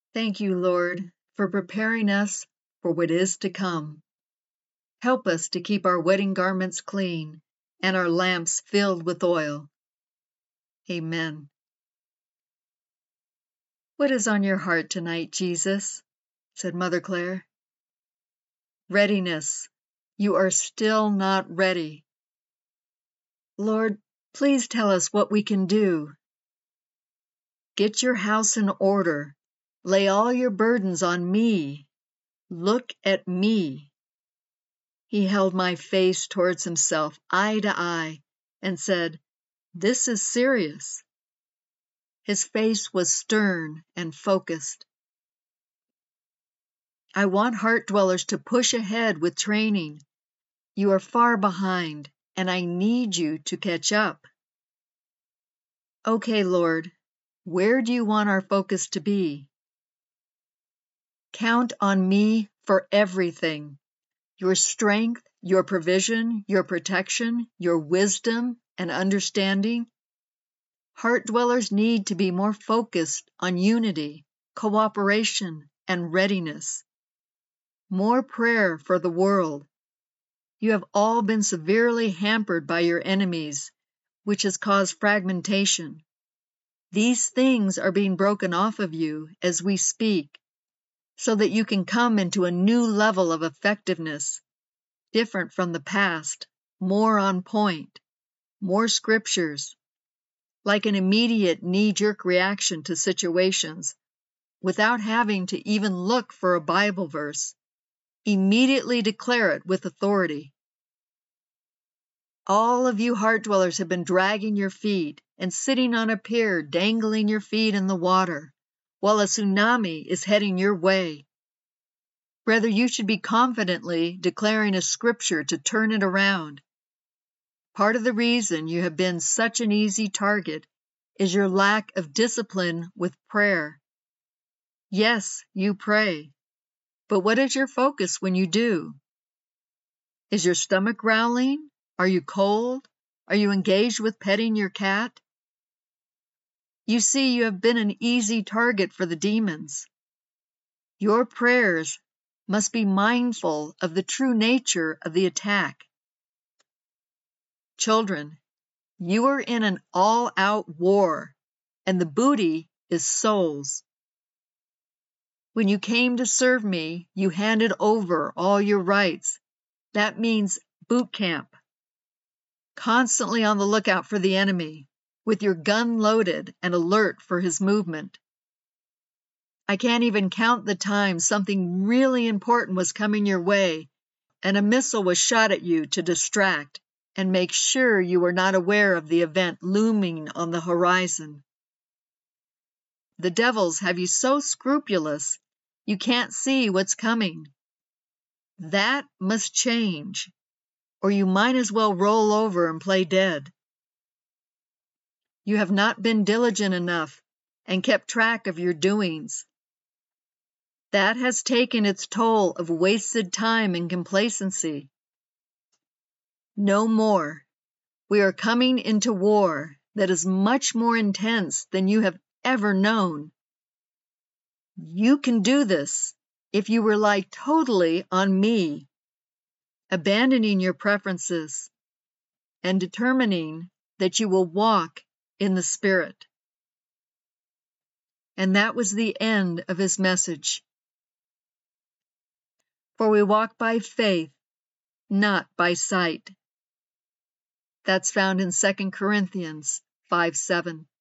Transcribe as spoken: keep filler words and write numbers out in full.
Thank you, Lord, for preparing us for what is to come. Help us to keep our wedding garments clean and our lamps filled with oil. Amen. What is on your heart tonight, Jesus? Said Mother Clare. Readiness. You are still not ready. Lord, please tell us what we can do. Get your house in order. Lay all your burdens on me. Look at me. He held my face towards himself, eye to eye, and said, "This is serious." His face was stern and focused. I want heart dwellers to push ahead with training. You are far behind, and I need you to catch up. Okay, Lord, where do you want our focus to be? Count on me for everything. Your strength, your provision, your protection, your wisdom and understanding. Heart dwellers need to be more focused on unity, cooperation, and readiness. More prayer for the world. You have all been severely hampered by your enemies, which has caused fragmentation. These things are being broken off of you as we speak, so that you can come into a new level of effectiveness, different from the past, more on point, more scriptures, like an immediate knee-jerk reaction to situations, without having to even look for a Bible verse. Immediately declare it with authority. All of you heart dwellers have been dragging your feet and sitting on a pier, dangling your feet in the water, while a tsunami is heading your way. Rather, you should be confidently declaring a scripture to turn it around. Part of the reason you have been such an easy target is your lack of discipline with prayer. Yes, you pray, but what is your focus when you do? Is your stomach growling? Are you cold? Are you engaged with petting your cat? You see, you have been an easy target for the demons. Your prayers must be mindful of the true nature of the attack. Children, you are in an all-out war, and the booty is souls. When you came to serve me, you handed over all your rights. That means boot camp. Constantly on the lookout for the enemy, with your gun loaded and alert for his movement. I can't even count the times something really important was coming your way, and a missile was shot at you to distract and make sure you were not aware of the event looming on the horizon. The devils have you so scrupulous, you can't see what's coming. That must change, or you might as well roll over and play dead. You have not been diligent enough and kept track of your doings. That has taken its toll of wasted time and complacency. No more. We are coming into war that is much more intense than you have ever known. You can do this if you rely totally on me, abandoning your preferences and determining that you will walk in the Spirit. And that was the end of his message. For we walk by faith, not by sight. That's found in Second Corinthians five seven.